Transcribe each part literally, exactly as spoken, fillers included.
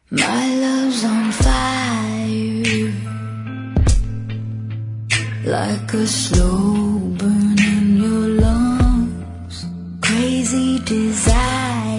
My love's on fire, like a slow burn in your lungs, crazy desire.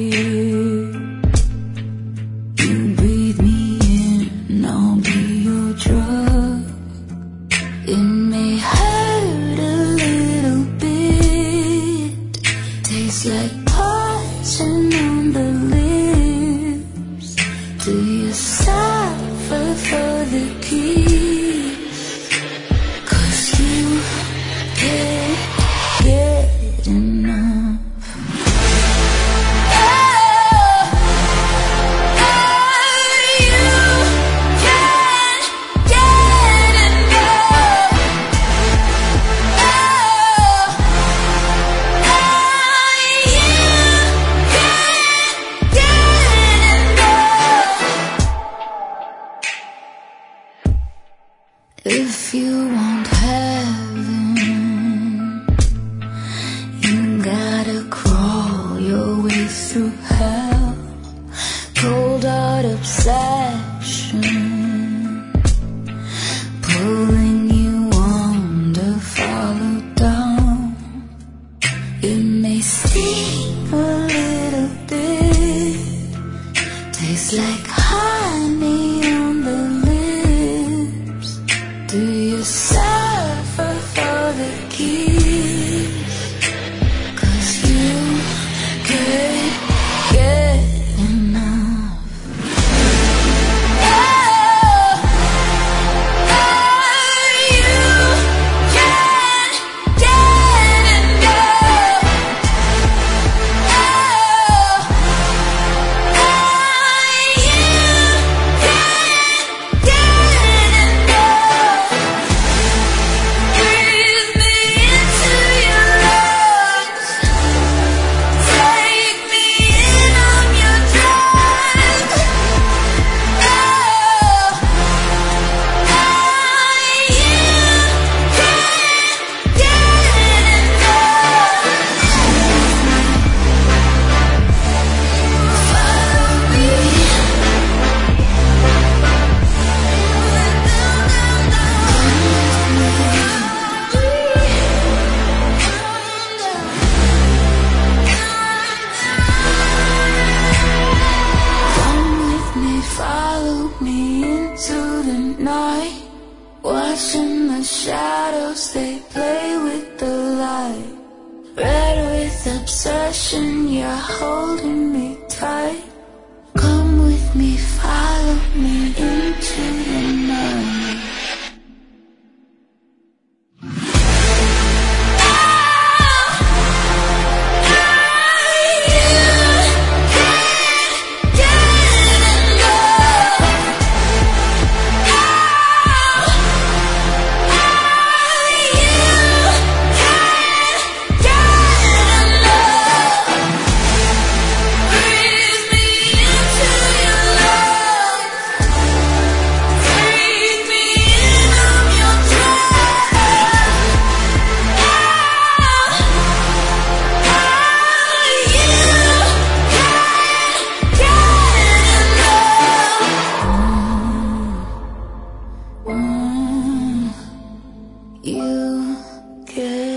You breathe me in, I'll be your drug. It may hurt a little bit, tastes like poison on the lips. Do you suffer for the kiss? 'Cause you can't get enough. If you want heaven, you gotta crawl your way through hell. Cold hard obsession, pulling you on to follow down. It may sting a little bit, tastes like honey on the lips. Do you suffer for the kiss? 'Cause you can't get enough. Oh, oh, you can't get enough. Oh, oh, you can't get enough. Breathe me into your lungs, take me in on your drug. Oh, oh, you can't get enough. Follow me. Come with me, follow me into the night. Watching the shadows, they play with the light. Red with obsession, you're holding me tight. Come with me, follow me into the night. You get